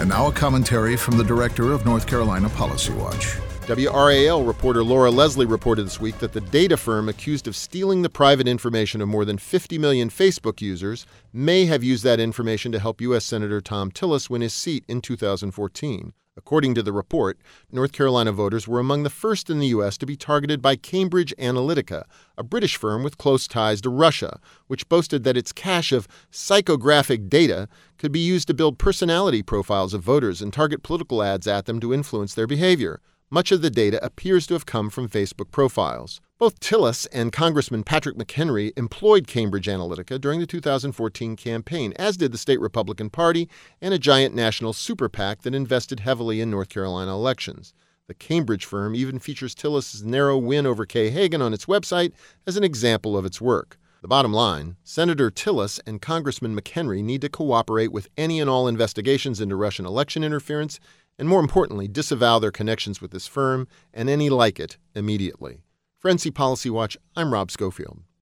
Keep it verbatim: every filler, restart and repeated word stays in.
And now a commentary from the director of North Carolina Policy Watch. W R A L reporter Laura Leslie reported this week that the data firm accused of stealing the private information of more than fifty million Facebook users may have used that information to help U S Senator Thom Tillis win his seat in two thousand fourteen. According to the report, North Carolina voters were among the first in the U S to be targeted by Cambridge Analytica, a British firm with close ties to Russia, which boasted that its cache of psychographic data could be used to build personality profiles of voters and target political ads at them to influence their behavior. Much of the data appears to have come from Facebook profiles. Both Tillis and Congressman Patrick McHenry employed Cambridge Analytica during the two thousand fourteen campaign, as did the state Republican Party and a giant national super PAC that invested heavily in North Carolina elections. The Cambridge firm even features Tillis' narrow win over Kay Hagan on its website as an example of its work. The bottom line, Senator Tillis and Congressman McHenry need to cooperate with any and all investigations into Russian election interference and, more importantly, disavow their connections with this firm and any like it immediately. For N C Policy Watch, I'm Rob Schofield.